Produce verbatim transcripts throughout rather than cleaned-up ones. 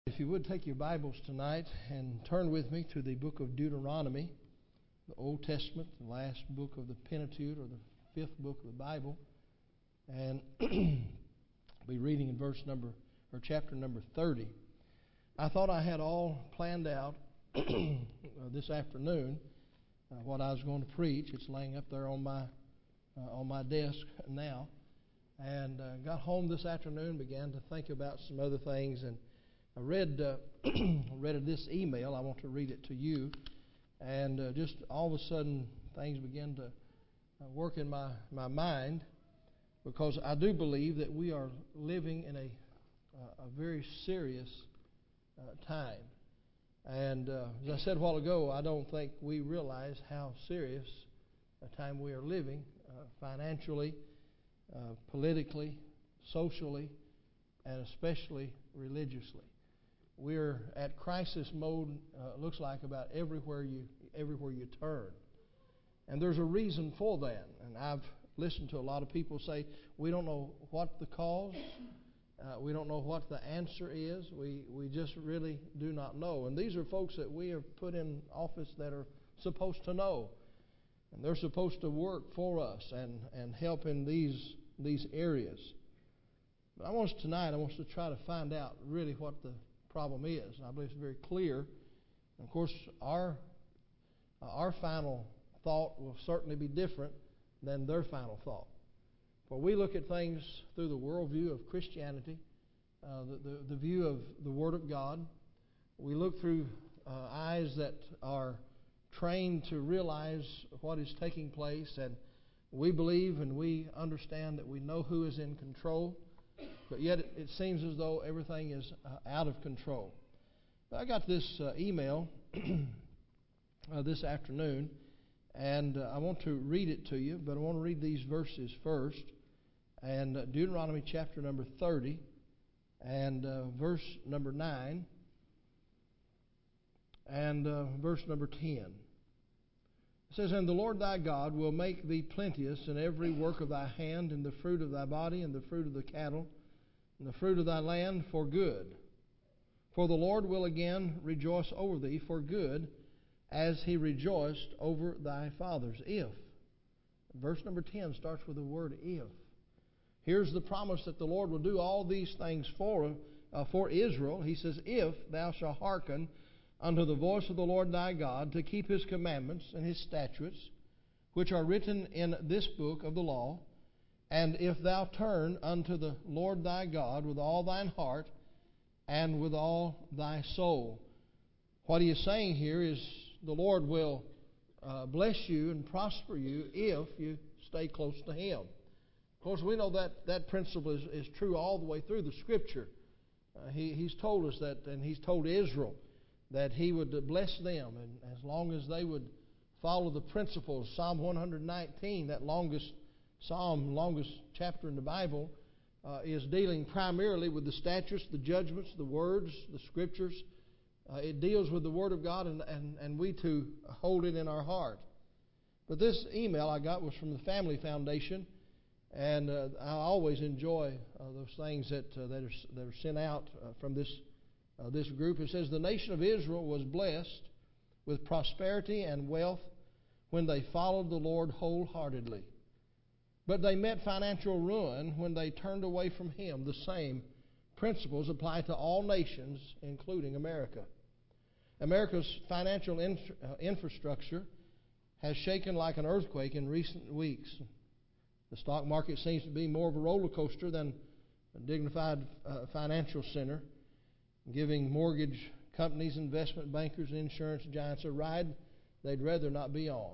If you would take your Bibles tonight and turn with me to the book of Deuteronomy, the Old Testament, the last book of the Pentateuch, or the fifth book of the Bible, and be reading in verse number or chapter number thirty. I thought I had all planned out this afternoon uh, what I was going to preach. It's laying up there on my uh, on my desk now, and uh, got home this afternoon, began to think about some other things, and I read uh, read this email. I want to read it to you, and uh, just all of a sudden things began to uh, work in my, my mind, because I do believe that we are living in a uh, a very serious uh, time. And uh, as I said a while ago, I don't think we realize how serious a time we are living, uh, financially, uh, politically, socially, and especially religiously. We're at crisis mode, uh, looks like, about everywhere you everywhere you turn. And there's a reason for that. And I've listened to a lot of people say, we don't know what the cause, uh, we don't know what the answer is, we, we just really do not know. And these are folks that we have put in office that are supposed to know. And they're supposed to work for us and, and help in these, these areas. But I want us tonight, I want us to try to find out really what the problem is. And I believe it's very clear. And of course, our uh, our final thought will certainly be different than their final thought. For we look at things through the worldview of Christianity, uh, the, the, the view of the Word of God. We look through uh, eyes that are trained to realize what is taking place, and we believe and we understand that we know who is in control. But yet it, it seems as though everything is uh, out of control. I got this uh, email uh, this afternoon, and uh, I want to read it to you, but I want to read these verses first. And uh, Deuteronomy chapter number thirty, and uh, verse number nine, and uh, verse number ten. It says, "And the Lord thy God will make thee plenteous in every work of thy hand, in the fruit of thy body, and the fruit of the cattle, and the fruit of thy land for good. For the Lord will again rejoice over thee for good, as he rejoiced over thy fathers, if." Verse number ten starts with the word if. Here's the promise that the Lord will do all these things for, uh, for Israel. He says, "If thou shalt hearken unto the voice of the Lord thy God, to keep his commandments and his statutes, which are written in this book of the law, and if thou turn unto the Lord thy God with all thine heart and with all thy soul." What he is saying here is the Lord will uh, bless you and prosper you if you stay close to him. Of course, we know that that principle is, is true all the way through the Scripture. Uh, he, he's told us that, and he's told Israel that he would bless them, and as long as they would follow the principles. Psalm one nineteen, that longest psalm, longest chapter in the Bible, uh, is dealing primarily with the statutes, the judgments, the words, the Scriptures. Uh, it deals with the Word of God, and, and, and we too hold it in our heart. But this email I got was from the Family Foundation, and uh, I always enjoy uh, those things that uh, that, are, that are sent out uh, from this Uh, this group. It says, "The nation of Israel was blessed with prosperity and wealth when they followed the Lord wholeheartedly. But they met financial ruin when they turned away from him. The same principles apply to all nations, including America. America's financial in- uh, infrastructure has shaken like an earthquake in recent weeks. The stock market seems to be more of a roller coaster than a dignified uh, financial center, giving mortgage companies, investment bankers, and insurance giants a ride they'd rather not be on.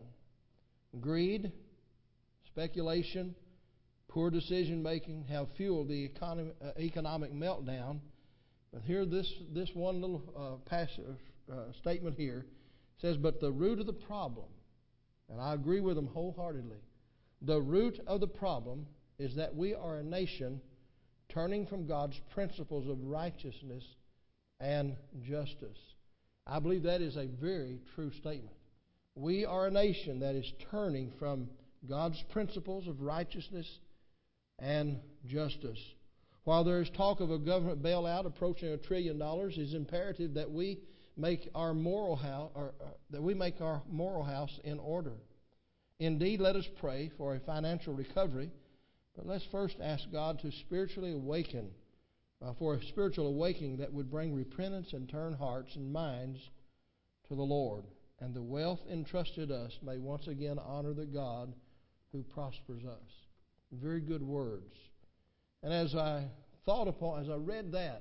Greed, speculation, poor decision making have fueled the economic, uh, economic meltdown. But here, this this one little uh, passive uh, statement here says, "But the root of the problem," and I agree with them wholeheartedly, "the root of the problem is that we are a nation turning from God's principles of righteousness and justice." I believe that is a very true statement. We are a nation that is turning from God's principles of righteousness and justice. While there is talk of a government bailout approaching a trillion dollars, it is imperative that we make our moral house, or, uh, that we make our moral house in order. Indeed, let us pray for a financial recovery, but let's first ask God to spiritually awaken, uh, for a spiritual awakening that would bring repentance and turn hearts and minds to the Lord, and the wealth entrusted us may once again honor the God who prospers us. Very good words. And as I thought upon, as I read that,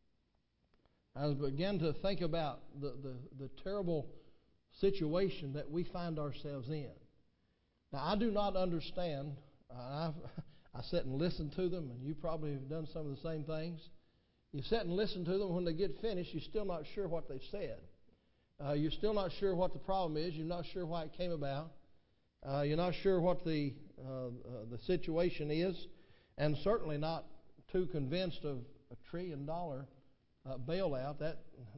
I began to think about the, the, the terrible situation that we find ourselves in. Now, I do not understand. Uh, I've, I sit and listen to them, and you probably have done some of the same things. You sit and listen to them. When they get finished, you're still not sure what they've said. Uh, you're still not sure what the problem is. You're not sure why it came about. Uh, you're not sure what the uh, uh, the situation is, and certainly not too convinced of a trillion dollar uh, bailout. That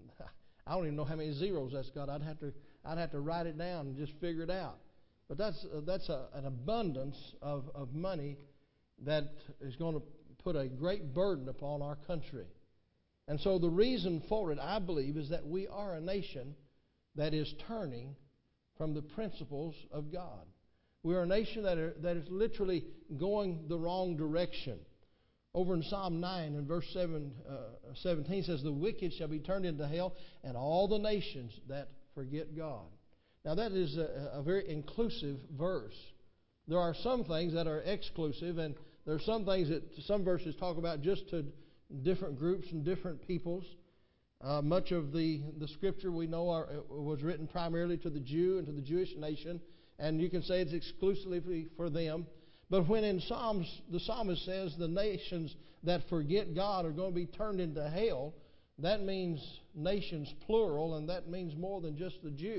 I don't even know how many zeros that's got. I'd have to I'd have to write it down and just figure it out. But that's uh, that's a, an abundance of, of money that is going to put a great burden upon our country. And so the reason for it, I believe, is that we are a nation that is turning from the principles of God. We are a nation that, are, that is literally going the wrong direction. Over in Psalm nine and verse seven, uh, seventeen says, "The wicked shall be turned into hell, and all the nations that forget God." Now that is a, a very inclusive verse. There are some things that are exclusive, and there are some things that some verses talk about just to different groups and different peoples. Uh, much of the, the scripture we know are, was written primarily to the Jew and to the Jewish nation, and you can say it's exclusively for them. But when in Psalms, the psalmist says the nations that forget God are going to be turned into hell, that means nations plural, and that means more than just the Jew.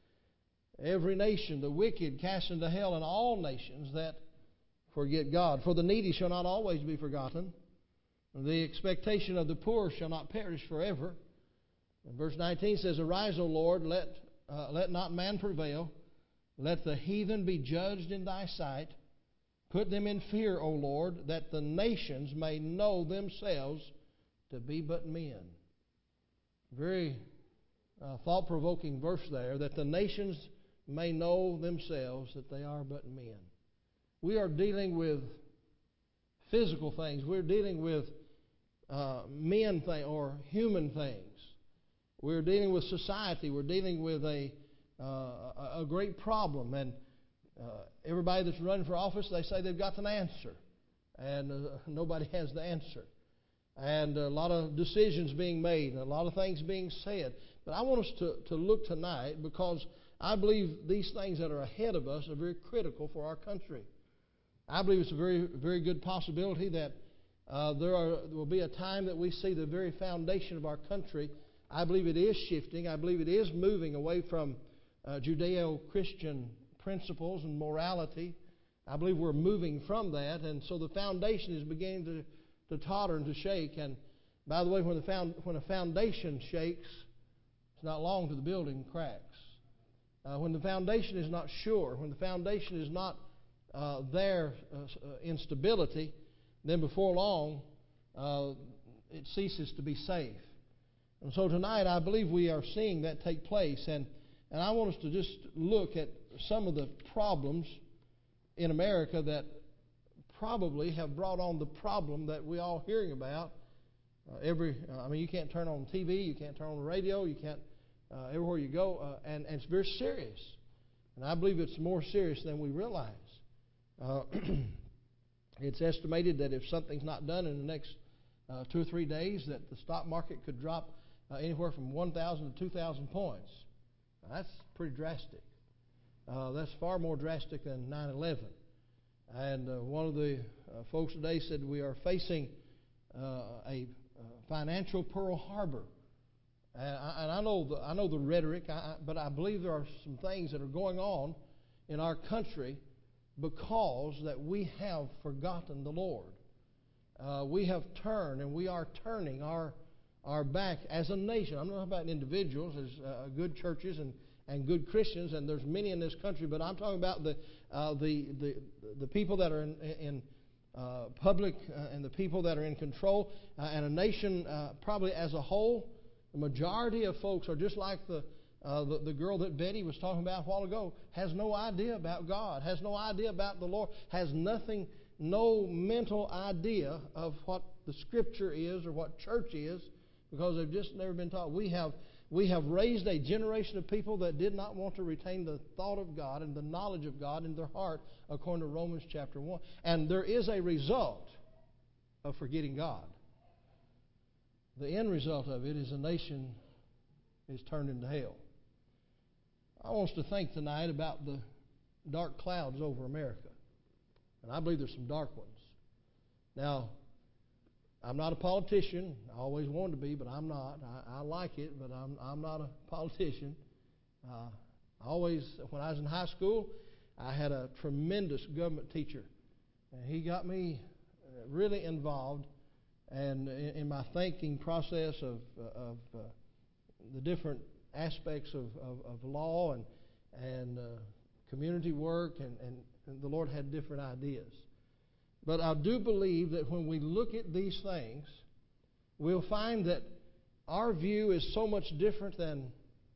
Every nation, the wicked, cast into hell, and all nations that forget God. For the needy shall not always be forgotten. The expectation of the poor shall not perish forever. And verse nineteen says, "Arise, O Lord, let, uh, let not man prevail. Let the heathen be judged in thy sight. Put them in fear, O Lord, that the nations may know themselves to be but men." Very uh, thought-provoking verse there, that the nations may know themselves that they are but men. We are dealing with physical things. We're dealing with uh, men things or human things. We're dealing with society. We're dealing with a uh, a great problem, and uh, everybody that's running for office, they say they've got an answer, and uh, nobody has the answer. And a lot of decisions being made, and a lot of things being said. But I want us to, to look tonight, because I believe these things that are ahead of us are very critical for our country. I believe it's a very, very good possibility that uh, there, are, there will be a time that we see the very foundation of our country. I believe it is shifting. I believe it is moving away from uh, Judeo-Christian principles and morality. I believe we're moving from that, and so the foundation is beginning to, to totter and to shake. And by the way, when, the found, when a foundation shakes, it's not long till the building cracks. Uh, when the foundation is not sure, when the foundation is not uh, there uh, in stability, then before long uh, it ceases to be safe. And so tonight I believe we are seeing that take place, and, and I want us to just look at some of the problems in America that probably have brought on the problem that we're all hearing about. Uh, every, uh, I mean, you can't turn on T V, you can't turn on the radio, you can't, uh, everywhere you go, uh, and, and it's very serious. And I believe it's more serious than we realize. Uh, it's estimated that if something's not done in the next uh, two or three days, that the stock market could drop uh, anywhere from one thousand to two thousand points. Now, that's pretty drastic. Uh, that's far more drastic than nine eleven. And uh, one of the uh, folks today said we are facing uh, a uh, financial Pearl Harbor. And I, and I know the, I know the rhetoric, I, but I believe there are some things that are going on in our country because that we have forgotten the Lord. Uh, we have turned, and we are turning our our back as a nation. I'm not talking about individuals, as uh, good churches and and good Christians, and there's many in this country, but I'm talking about the uh, the, the the people that are in, in uh, public uh, and the people that are in control, uh, and a nation uh, probably as a whole, the majority of folks are just like the, uh, the the girl that Betty was talking about a while ago, has no idea about God, has no idea about the Lord, has nothing, no mental idea of what the Scripture is or what church is, because they've just never been taught. We have we have raised a generation of people that did not want to retain the thought of God and the knowledge of God in their heart, according to Romans chapter one. And there is a result of forgetting God. The end result of it is a nation is turned into hell. I want us to think tonight about the dark clouds over America. And I believe there's some dark ones. Now, I'm not a politician. I always wanted to be, but I'm not. I, I like it, but I'm I'm not a politician. Uh, I always, when I was in high school, I had a tremendous government teacher, and he got me really involved, and in, in my thinking process of of uh, the different aspects of, of, of law and and uh, community work, and, and, and the Lord had different ideas. But I do believe that when we look at these things, we'll find that our view is so much different than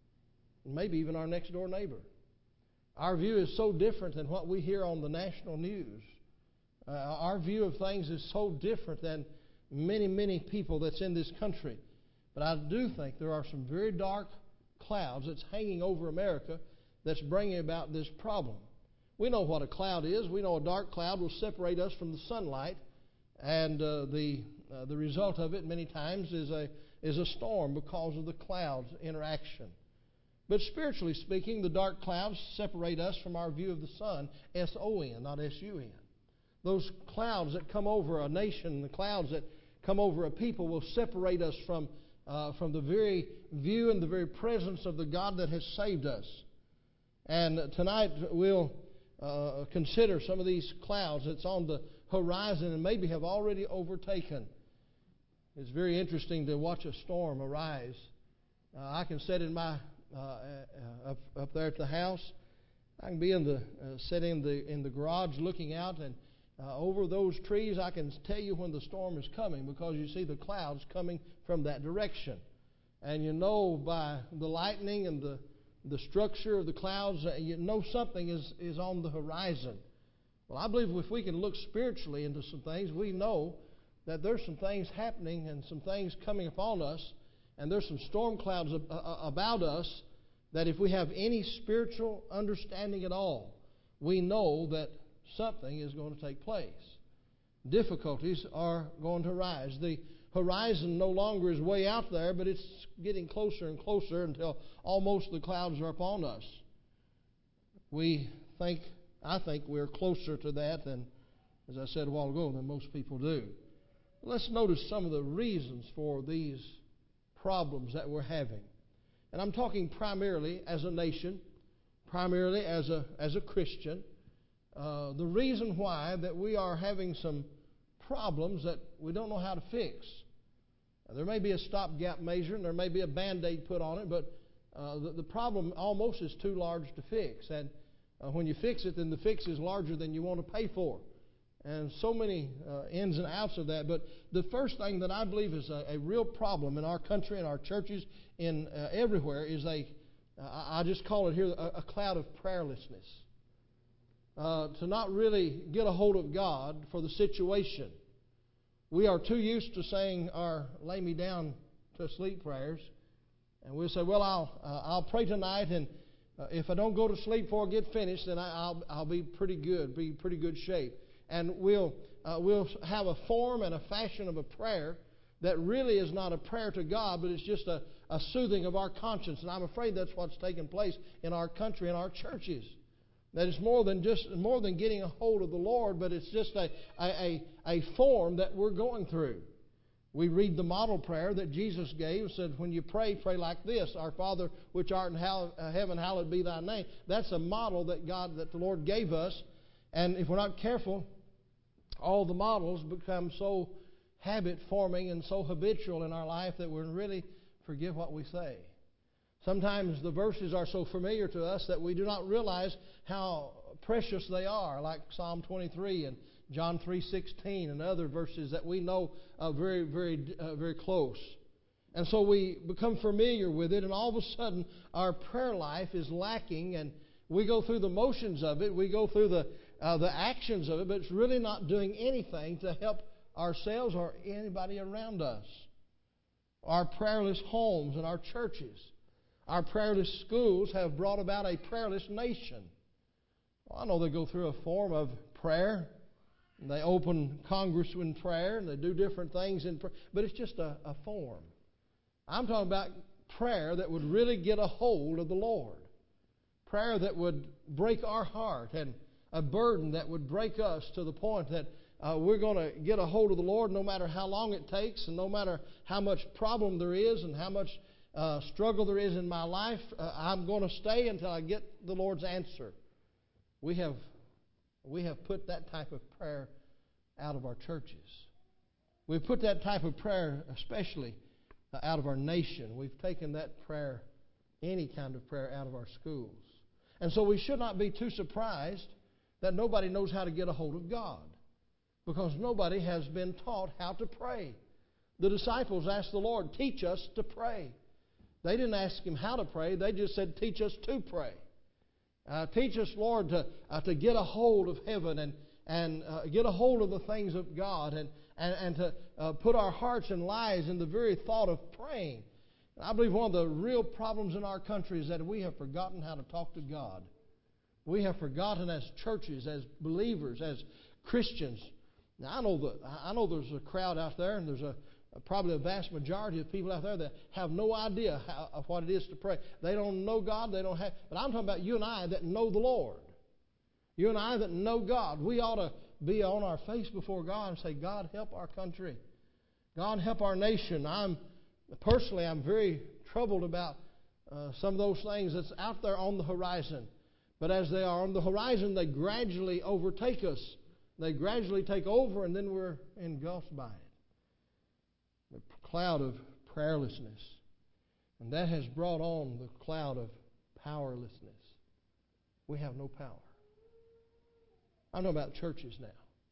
maybe even our next door neighbor. Our view is so different than what we hear on the national news. Uh, our view of things is so different than many, many people that's in this country. But I do think there are some very dark clouds that's hanging over America that's bringing about this problem. We know what a cloud is. We know a dark cloud will separate us from the sunlight, and uh, the uh, the result of it many times is a is a storm because of the clouds' interaction. But spiritually speaking, the dark clouds separate us from our view of the sun, S O N, not S U N. Those clouds that come over a nation, the clouds that come over a people will separate us from uh, from the very view and the very presence of the God that has saved us. And tonight we'll Uh, consider some of these clouds that's on the horizon and maybe have already overtaken. It's very interesting to watch a storm arise. Uh, I can sit in my uh, uh, up, up there at the house. I can be in the uh, sit in the in the garage looking out, and uh, over those trees I can tell you when the storm is coming, because you see the clouds coming from that direction, and you know by the lightning and the the structure of the clouds, you know something is, is on the horizon. Well, I believe if we can look spiritually into some things, we know that there's some things happening and some things coming upon us, and there's some storm clouds about us that if we have any spiritual understanding at all, we know that something is going to take place. Difficulties are going to rise. The horizon no longer is way out there, but it's getting closer and closer until almost the clouds are upon us. We think, I think we're closer to that than, as I said a while ago, than most people do. Let's notice some of the reasons for these problems that we're having. And I'm talking primarily as a nation, primarily as a, as a Christian. Uh, the reason why that we are having some problems that we don't know how to fix. Now, there may be a stopgap measure and there may be a Band-Aid put on it, but uh, the, the problem almost is too large to fix. And uh, when you fix it, then the fix is larger than you want to pay for. And so many uh, ins and outs of that. But the first thing that I believe is a, a real problem in our country and our churches in uh, everywhere is a, uh, I just call it here, a, a cloud of prayerlessness. Uh, to not really get a hold of God for the situation. We are too used to saying our lay me down to sleep prayers. And we'll say, well, I'll uh, I'll pray tonight, and uh, if I don't go to sleep before I get finished, then I, I'll I'll be pretty good, be pretty good shape. And we'll uh, we'll have a form and a fashion of a prayer that really is not a prayer to God, but it's just a, a soothing of our conscience. And I'm afraid that's what's taking place in our country and our churches. That it's more than just more than getting a hold of the Lord, but it's just a, a, a form that we're going through. We read the model prayer that Jesus gave, said, when you pray, pray like this: Our Father which art in heaven, hallowed be thy name. That's a model that God, that the Lord gave us. And if we're not careful, all the models become so habit-forming and so habitual in our life that we really forget what we say. Sometimes the verses are so familiar to us that we do not realize how precious they are, like Psalm twenty-three and John three sixteen and other verses that we know uh, very, very, uh, very close. And so we become familiar with it, and all of a sudden our prayer life is lacking, and we go through the motions of it, we go through the uh, the actions of it, but it's really not doing anything to help ourselves or anybody around us. Our prayerless homes and our churches, our prayerless schools have brought about a prayerless nation. Well, I know they go through a form of prayer. And they open Congress in prayer, and they do different things in prayer, but it's just a, a form. I'm talking about prayer that would really get a hold of the Lord. Prayer that would break our heart, and a burden that would break us to the point that uh, we're going to get a hold of the Lord no matter how long it takes, and no matter how much problem there is and how much uh, struggle there is in my life. Uh, I'm going to stay until I get the Lord's answer. We have, we have put that type of prayer out of our churches. We've put that type of prayer especially out of our nation. We've taken that prayer, any kind of prayer, out of our schools. And so we should not be too surprised that nobody knows how to get a hold of God, because nobody has been taught how to pray. The disciples asked the Lord, teach us to pray. They didn't ask Him how to pray. They just said, teach us to pray. Uh, teach us, Lord, to, uh, to get a hold of heaven and, and uh, get a hold of the things of God, and, and, and to uh, put our hearts and lives in the very thought of praying. And I believe one of the real problems in our country is that we have forgotten how to talk to God. We have forgotten as churches, as believers, as Christians. Now, I know, the, I know there's a crowd out there, and there's a probably a vast majority of people out there that have no idea how, of what it is to pray. They don't know God. They don't have. But I'm talking about you and I that know the Lord. You and I that know God. We ought to be on our face before God and say, God, help our country. God, help our nation. I'm personally, I'm very troubled about uh, some of those things that's out there on the horizon. But as they are on the horizon, they gradually overtake us. They gradually take over, and then we're engulfed by it. The cloud of prayerlessness. And that has brought on the cloud of powerlessness. We have no power. I'm talking about churches now.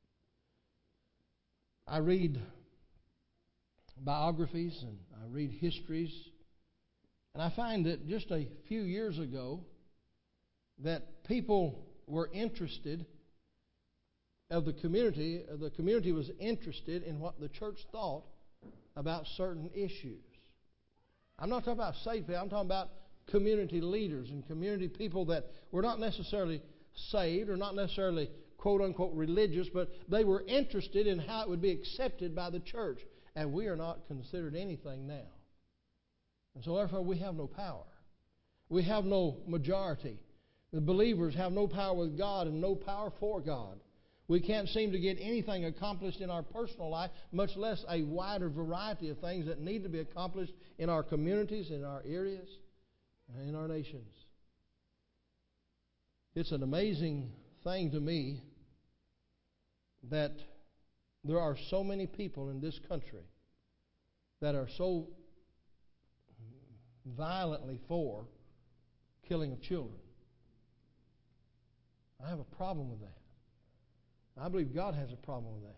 I read biographies and I read histories, and I find that just a few years ago that people were interested of the community, the community was interested in what the church thought about certain issues. I'm not talking about saved people, I'm talking about community leaders and community people that were not necessarily saved or not necessarily quote-unquote religious, but they were interested in how it would be accepted by the church. And we are not considered anything now. And so therefore we have no power. We have no majority. The believers have no power with God and no power for God. We can't seem to get anything accomplished in our personal life, much less a wider variety of things that need to be accomplished in our communities, in our areas, and in our nations. It's an amazing thing to me that there are so many people in this country that are so violently for killing of children. I have a problem with that. I believe God has a problem with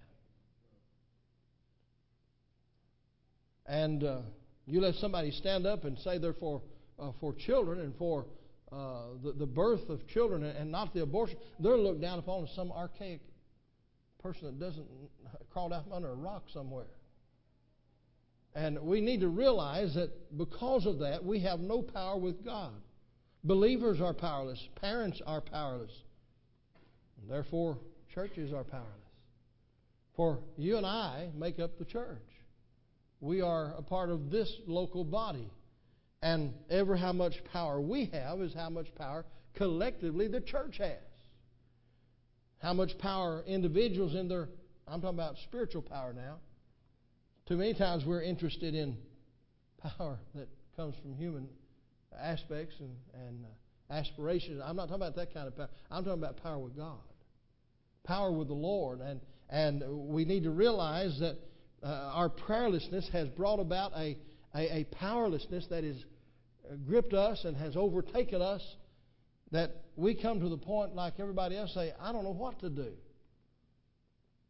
that. And uh, you let somebody stand up and say they're for, uh, for children and for uh, the, the birth of children and not the abortion, they're looked down upon as some archaic person that doesn't crawled out from under a rock somewhere. And we need to realize that because of that, we have no power with God. Believers are powerless. Parents are powerless. And therefore, churches are powerless. For you and I make up the church. We are a part of this local body. And ever how much power we have is how much power collectively the church has. How much power individuals in their, I'm talking about spiritual power now. Too many times we're interested in power that comes from human aspects and, and uh, aspirations. I'm not talking about that kind of power. I'm talking about power with God. Power with the Lord. And, and we need to realize that uh, our prayerlessness has brought about a, a, a powerlessness that has gripped us and has overtaken us, that we come to the point like everybody else say, I don't know what to do.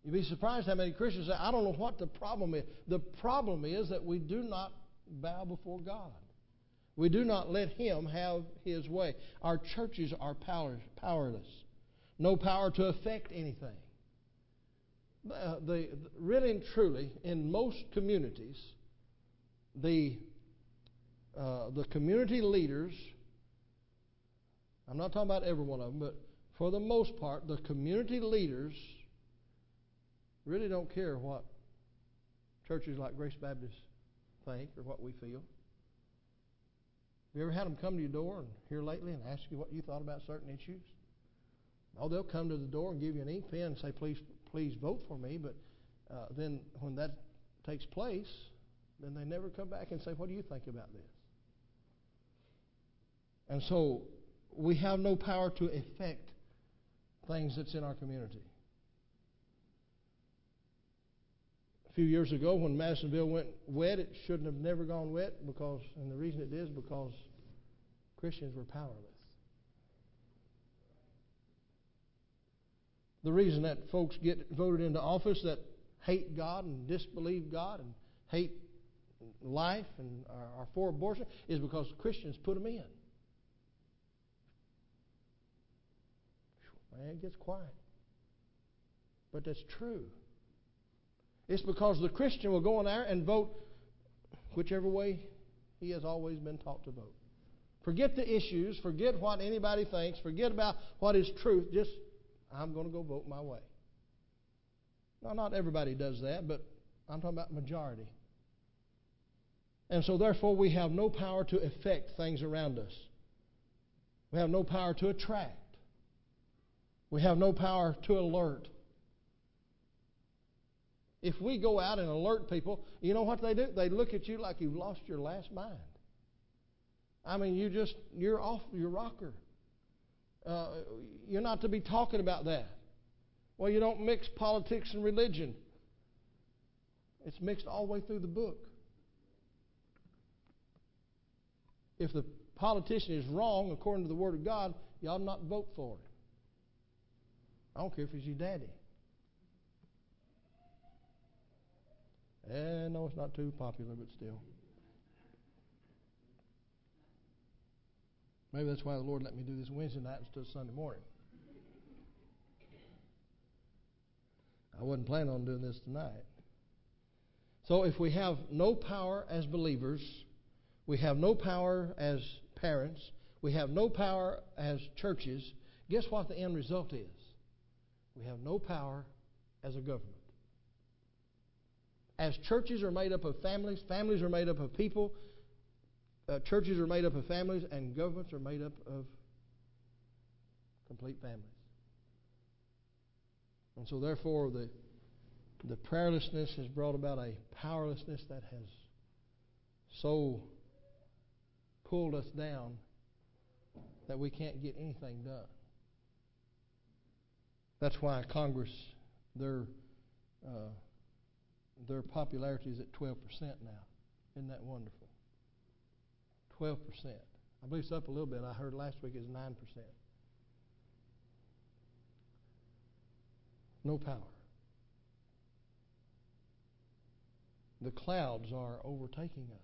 You'd be surprised how many Christians say, I don't know what the problem is. The problem is that we do not bow before God. We do not let Him have His way. Our churches are power, powerless. No power to affect anything. Uh, the, really and truly, in most communities, the, uh, the community leaders, I'm not talking about every one of them, but for the most part, the community leaders really don't care what churches like Grace Baptist think or what we feel. Have you ever had them come to your door and here lately and ask you what you thought about certain issues? Oh, they'll come to the door and give you an ink pen and say, please, please vote for me. But uh, then when that takes place, then they never come back and say, what do you think about this? And so we have no power to affect things that's in our community. A few years ago when Madisonville went wet, it shouldn't have never gone wet because, and the reason it did is because Christians were powerless. The reason that folks get voted into office that hate God and disbelieve God and hate life and are, are for abortion is because Christians put them in. Man, it gets quiet. But that's true. It's because the Christian will go in there and vote whichever way he has always been taught to vote. Forget the issues, forget what anybody thinks, forget about what is truth, just I'm going to go vote my way. Now, not everybody does that, but I'm talking about majority. And so therefore we have no power to affect things around us. We have no power to attract. We have no power to alert. If we go out and alert people, you know what they do? They look at you like you've lost your last mind. I mean, you just, you're off your rocker. Uh, you're not to be talking about that. Well, you don't mix politics and religion. It's mixed all the way through the book. If the politician is wrong according to the Word of God, you ought not vote for him. I don't care if he's your daddy. And no, it's not too popular, but still. Maybe that's why the Lord let me do this Wednesday night instead of Sunday morning. I wasn't planning on doing this tonight. So if we have no power as believers, we have no power as parents, we have no power as churches, guess what the end result is? We have no power as a government. As churches are made up of families, families are made up of people, uh, churches are made up of families, and governments are made up of complete families. And so therefore the, the prayerlessness has brought about a powerlessness that has so pulled us down that we can't get anything done. That's why Congress, their uh, their popularity is at twelve percent now. Isn't that wonderful? twelve percent. I believe it's up a little bit. I heard last week it was nine percent. No power. The clouds are overtaking us.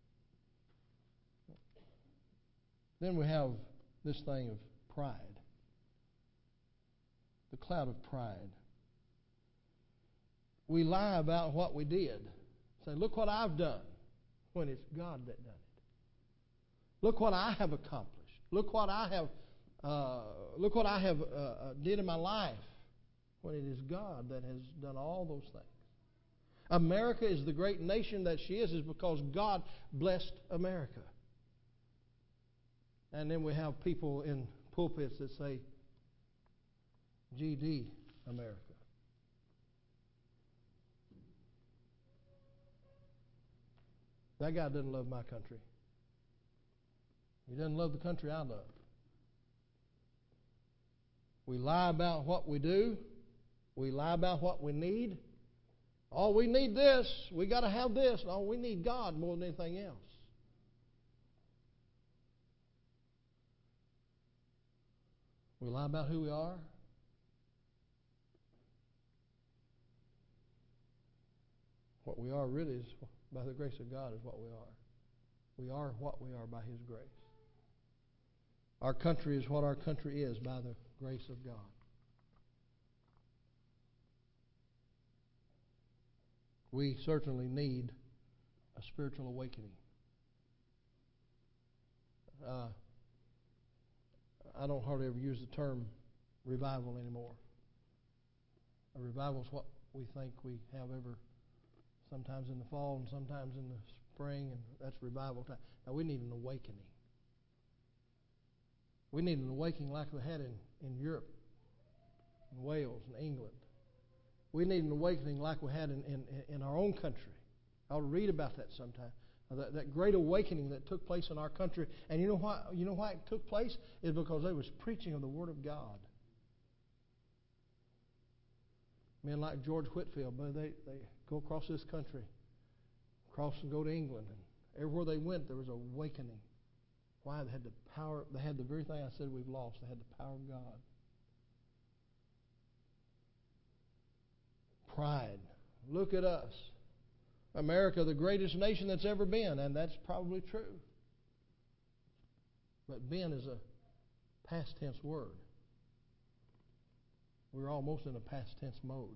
Then we have this thing of pride. The cloud of pride. We lie about what we did. Say, look what I've done, when it's God that done it. Look what I have accomplished. Look what I have. Uh, look what I have uh, uh, did in my life, when it is God that has done all those things. America is the great nation that she is, is because God blessed America. And then we have people in pulpits that say, G D America. That guy doesn't love my country. He doesn't love the country I love. We lie about what we do. We lie about what we need. Oh, we need this. We got to have this. No, we need God more than anything else. We lie about who we are. What we are really is, by the grace of God, is what we are. We are what we are by His grace. Our country is what our country is by the grace of God. We certainly need a spiritual awakening. Uh, I don't hardly ever use the term revival anymore. A revival is what we think we have ever, sometimes in the fall and sometimes in the spring, and that's revival time. Now we need an awakening. We need an awakening like we had in, in Europe, in Wales, and England. We need an awakening like we had in, in, in our own country. I'll read about that sometime. Uh, that, that great awakening that took place in our country. And you know why, you know why it took place? Is because they was preaching of the Word of God. Men like George Whitefield, but they, they go across this country, cross and go to England. And everywhere they went, there was an awakening. Why? They had the power, they had the very thing I said we've lost. They had the power of God. Pride. Look at us. America, the greatest nation that's ever been, and that's probably true. But been is a past tense word. We're almost in a past tense mode.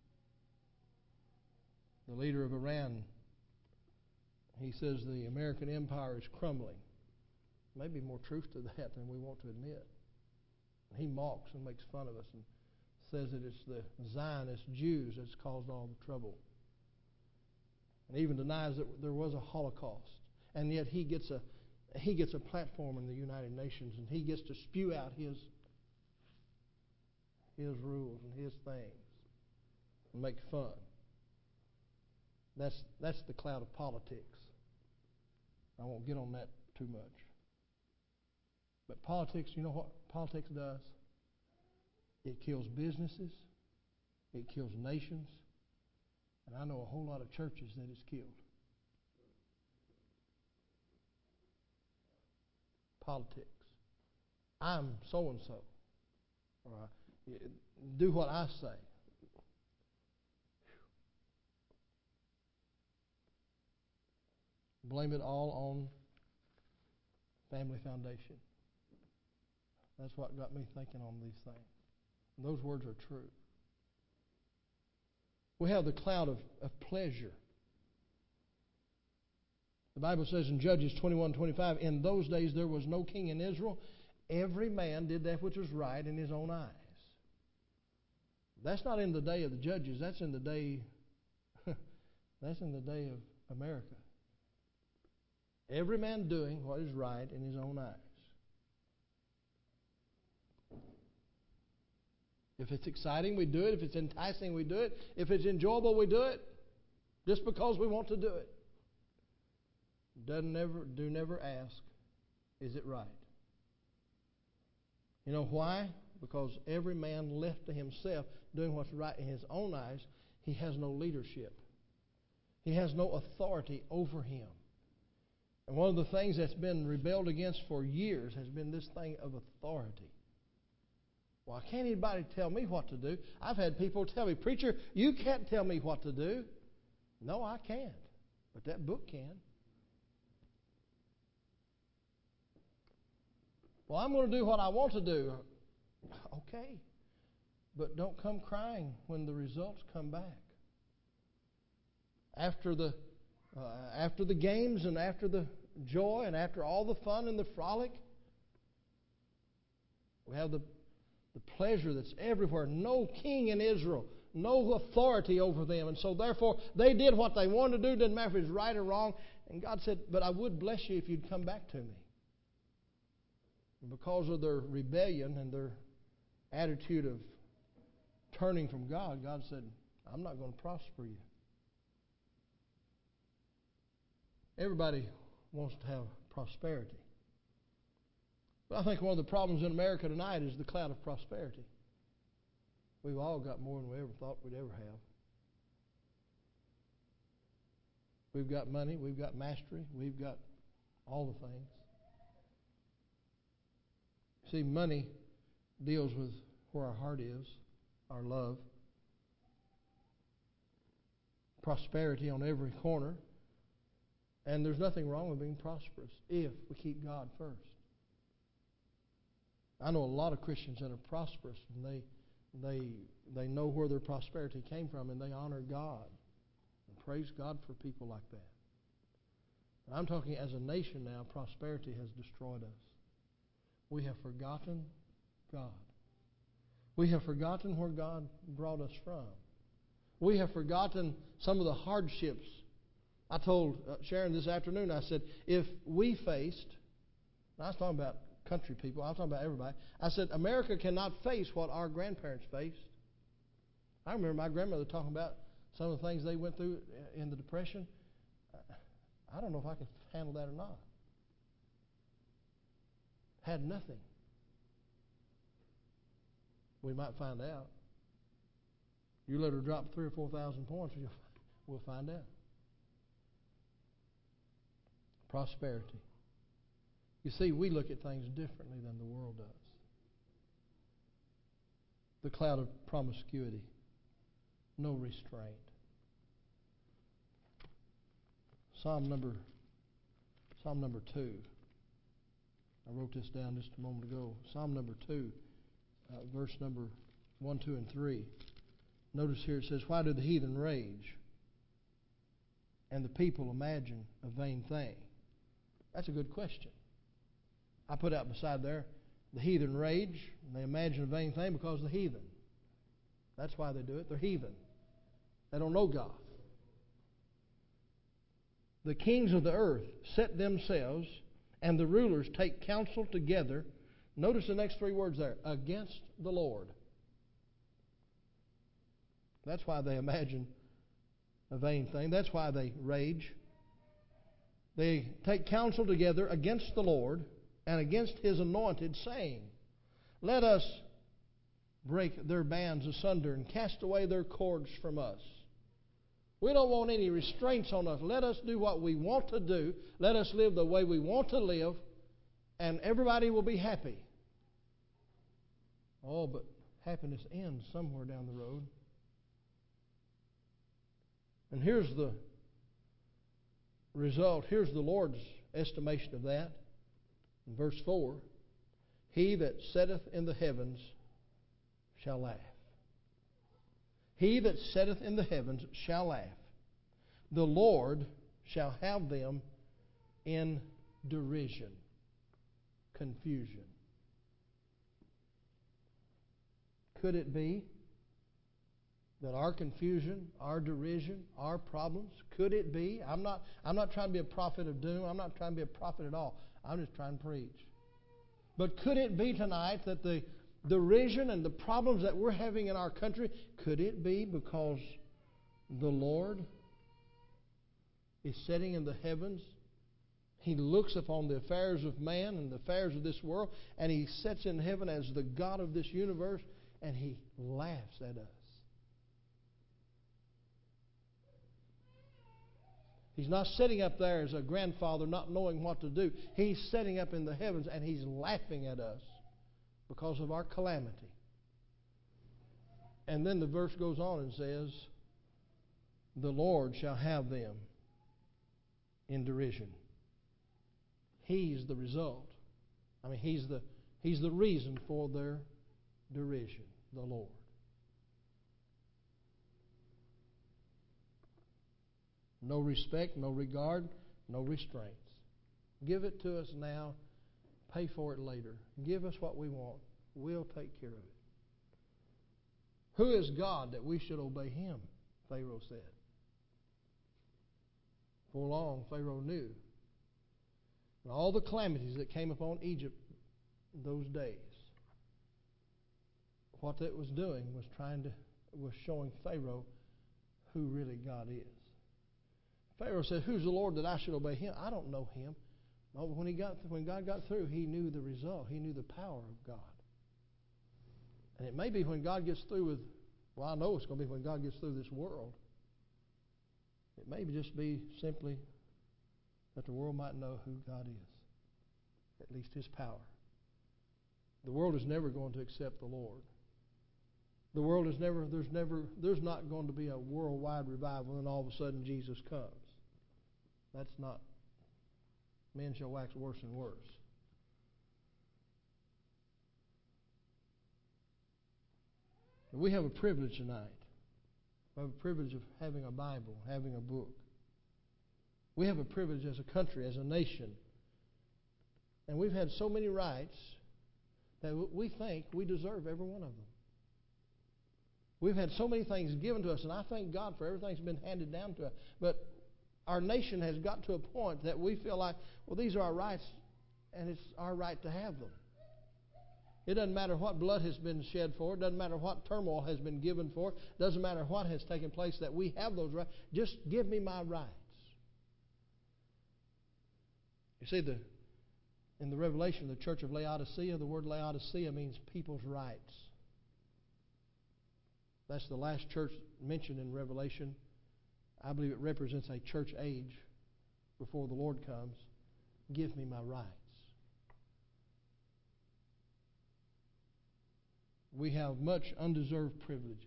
The leader of Iran, he says the American empire is crumbling. Maybe more truth to that than we want to admit. He mocks and makes fun of us and says that it's the Zionist Jews that's caused all the trouble. And even denies that there was a Holocaust. And yet he gets a he gets a platform in the United Nations and he gets to spew out his his rules and his things and make fun. That's that's the cloud of politics. I won't get on that too much. But politics, you know what politics does? It kills businesses. It kills nations. And I know a whole lot of churches that it's killed. Politics. I'm so-and-so. Or I, do what I say. Blame it all on Family Foundation. That's what got me thinking on these things. And those words are true. We have the cloud of, of pleasure. The Bible says in Judges twenty-one twenty-five, in those days there was no king in Israel. Every man did that which was right in his own eyes. That's not in the day of the judges. That's in the day, that's in the day of America. Every man doing what is right in his own eyes. If it's exciting, we do it. If it's enticing, we do it. If it's enjoyable, we do it. Just because we want to do it. Doesn't never do never ask, is it right? You know why? Because every man left to himself, doing what's right in his own eyes, he has no leadership. He has no authority over him. And one of the things that's been rebelled against for years has been this thing of authority. Why can't anybody tell me what to do? I've had people tell me, preacher, you can't tell me what to do. No, I can't. But that book can. Well, I'm going to do what I want to do. Okay. But don't come crying when the results come back. After the uh, after the games and after the joy and after all the fun and the frolic, we have the The pleasure that's everywhere. No king in Israel. No authority over them. And so therefore, they did what they wanted to do. Didn't matter if it was right or wrong. And God said, but I would bless you if you'd come back to me. And because of their rebellion and their attitude of turning from God, God said, I'm not going to prosper you. Everybody wants to have prosperity. But I think one of the problems in America tonight is the cloud of prosperity. We've all got more than we ever thought we'd ever have. We've got money, we've got mastery, we've got all the things. See, money deals with where our heart is, our love. prosperity on every corner. And there's nothing wrong with being prosperous if we keep God first. I know a lot of Christians that are prosperous, and they they they know where their prosperity came from, and they honor God. And praise God for people like that. But I'm talking as a nation now, prosperity has destroyed us. We have forgotten God. We have forgotten where God brought us from. We have forgotten some of the hardships. I told uh, Sharon this afternoon, I said, if we faced, I was talking about country people, I was talking about everybody, I said, America cannot face what our grandparents faced. I remember my grandmother talking about some of the things they went through in the Depression. I don't know if I could handle that or not. Had nothing. We might find out. You let her drop three or four thousand points, we'll find out. Prosperity. You see, we look at things differently than the world does. The cloud of promiscuity. No restraint. Psalm number Psalm number two. I wrote this down just a moment ago. Psalm number two, uh, verse number one, two, and three. Notice here it says, "Why do the heathen rage, and the people imagine a vain thing?" That's a good question. I put out beside there, the heathen rage, and they imagine a vain thing because of the heathen. That's why they do it. They're heathen. They don't know God. The kings of the earth set themselves, and the rulers take counsel together. Notice the next three words there, against the Lord. That's why they imagine a vain thing. That's why they rage. They take counsel together against the Lord and against His anointed, saying, "Let us break their bands asunder and cast away their cords from us." We don't want any restraints on us. Let us do what we want to do. Let us live the way we want to live, and everybody will be happy. Oh, but happiness ends somewhere down the road. And here's the result. Here's the Lord's estimation of that. In verse four, "He that sitteth in the heavens shall laugh." He that sitteth in the heavens shall laugh. The Lord shall have them in derision, confusion. Could it be that our confusion, our derision, our problems, could it be? I'm not, I'm not trying to be a prophet of doom. I'm not trying to be a prophet at all. I'm just trying to preach. But could it be tonight that the derision and the problems that we're having in our country, could it be because the Lord is sitting in the heavens? He looks upon the affairs of man and the affairs of this world, and He sits in heaven as the God of this universe, and He laughs at us. He's not sitting up there as a grandfather not knowing what to do. He's sitting up in the heavens, and He's laughing at us because of our calamity. And then the verse goes on and says, "The Lord shall have them in derision." He's the result. I mean, He's the, He's the reason for their derision, the Lord. No respect, no regard, no restraints. Give it to us now. Pay for it later. Give us what we want. We'll take care of it. Who is God that we should obey Him? Pharaoh said. For long, Pharaoh knew. And all the calamities that came upon Egypt in those days, what it was doing was trying to was showing Pharaoh who really God is. Pharaoh said, "Who's the Lord that I should obey Him? I don't know Him." No, but when he got when God got through, he knew the result. He knew the power of God. And it may be when God gets through with, well, I know it's going to be when God gets through this world. It may just be simply that the world might know who God is, at least His power. The world is never going to accept the Lord. The world is never, there's never, there's not going to be a worldwide revival and all of a sudden Jesus comes. That's not, men shall wax worse and worse. We have a privilege tonight. We have a privilege of having a Bible, having a book. We have a privilege as a country, as a nation. And we've had so many rights that we think we deserve every one of them. We've had so many things given to us, and I thank God for everything that's been handed down to us. But our nation has got to a point that we feel like, well, these are our rights, and it's our right to have them. It doesn't matter what blood has been shed for. It doesn't matter what turmoil has been given for. It doesn't matter what has taken place, that we have those rights. Just give me my rights. You see, the in the Revelation, the church of Laodicea, the word Laodicea means people's rights. That's the last church mentioned in Revelation. I believe it represents a church age before the Lord comes. Give me my rights. We have much undeserved privileges.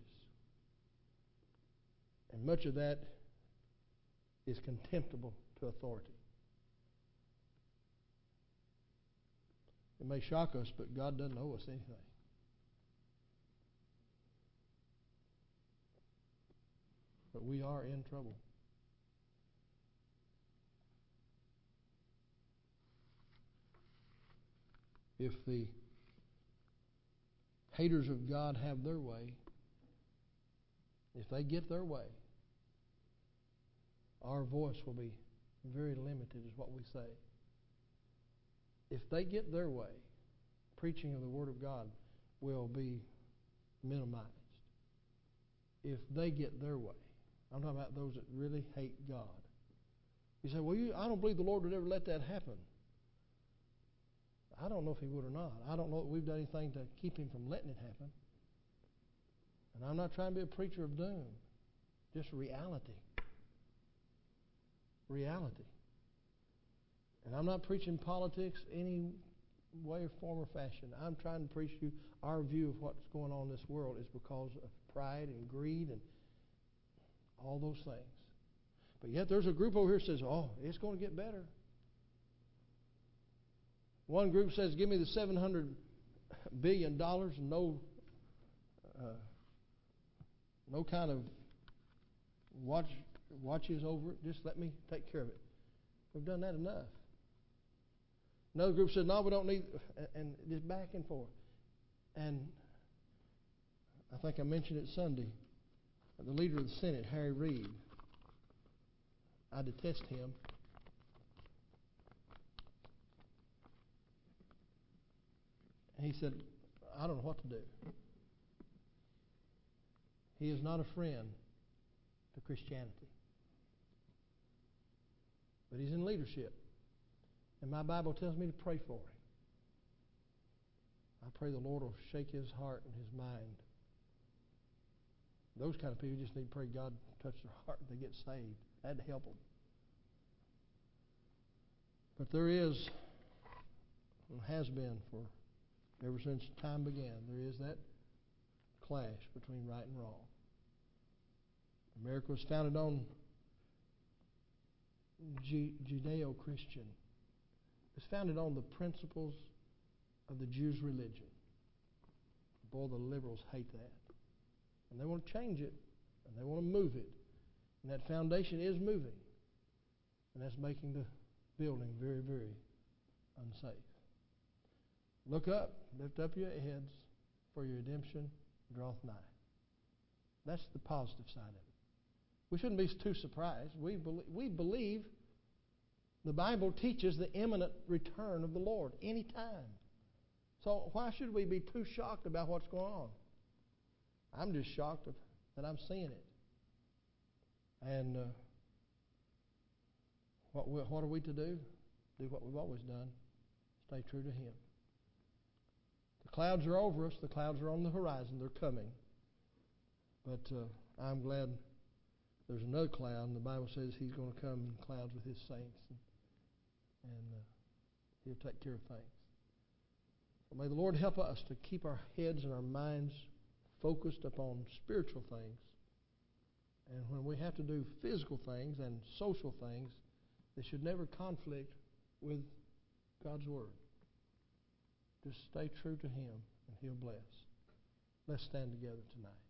And much of that is contemptible to authority. It may shock us, but God doesn't owe us anything. But we are in trouble. If the haters of God have their way, if they get their way, our voice will be very limited, is what we say. If they get their way, preaching of the Word of God will be minimized. If they get their way, I'm talking about those that really hate God. You say, well, you, I don't believe the Lord would ever let that happen. I don't know if He would or not. I don't know that we've done anything to keep Him from letting it happen. And I'm not trying to be a preacher of doom. Just reality. Reality. And I'm not preaching politics any way, form, or fashion. I'm trying to preach you our view of what's going on in this world is because of pride and greed and all those things. But yet there's a group over here that says, oh, it's going to get better. One group says, give me the seven hundred billion dollars and no, uh, no kind of watch, watches over it. Just let me take care of it. We've done that enough. Another group says, no, we don't need, and just back and forth. And I think I mentioned it Sunday. The leader of the Senate, Harry Reid, I detest him. And he said, I don't know what to do. He is not a friend to Christianity. But he's in leadership. And my Bible tells me to pray for him. I pray the Lord will shake his heart and his mind. Those kind of people just need to pray God touch their heart and they get saved. That'd help them. But there is, and has been for ever since time began, there is that clash between right and wrong. America was founded on Ju- Judeo-Christian. It's founded on the principles of the Jews' religion. Boy, the liberals hate that. And they want to change it, and they want to move it. And that foundation is moving. And that's making the building very, very unsafe. Look up, lift up your heads, for your redemption draweth nigh. That's the positive side of it. We shouldn't be too surprised. We believe, we believe the Bible teaches the imminent return of the Lord anytime. So why should we be too shocked about what's going on? I'm just shocked that I'm seeing it. And uh, what, we, what are we to do? Do what we've always done. Stay true to Him. The clouds are over us. The clouds are on the horizon. They're coming. But uh, I'm glad there's another cloud, and the Bible says He's going to come in clouds with His saints. And, and uh, He'll take care of things. So may the Lord help us to keep our heads and our minds focused upon spiritual things. And when we have to do physical things and social things, they should never conflict with God's Word. Just stay true to Him, and He'll bless. Let's stand together tonight.